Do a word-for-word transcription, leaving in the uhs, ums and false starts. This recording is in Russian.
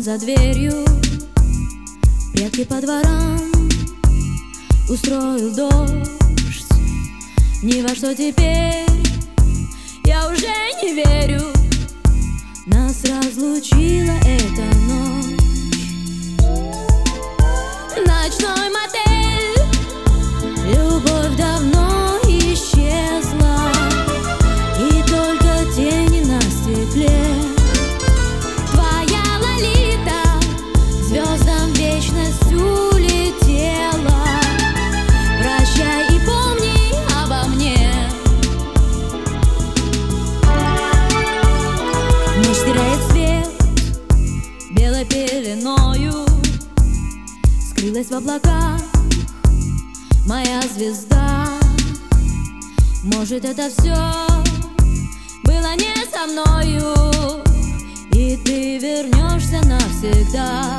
за дверью, предки по дворам, устроил дождь. Ни во что теперь я уже не верю. Нас разлучила эта ночь. Ночной мотель, любовь давно исчезла, и только тени на стекле. Твоя Лолита к звездам вечность улетела. Прощай и помни обо мне. Ночь теряет свет белой пеленою, скрылась в облаках моя звезда. Может, это все было не со мною, и ты вернешься навсегда.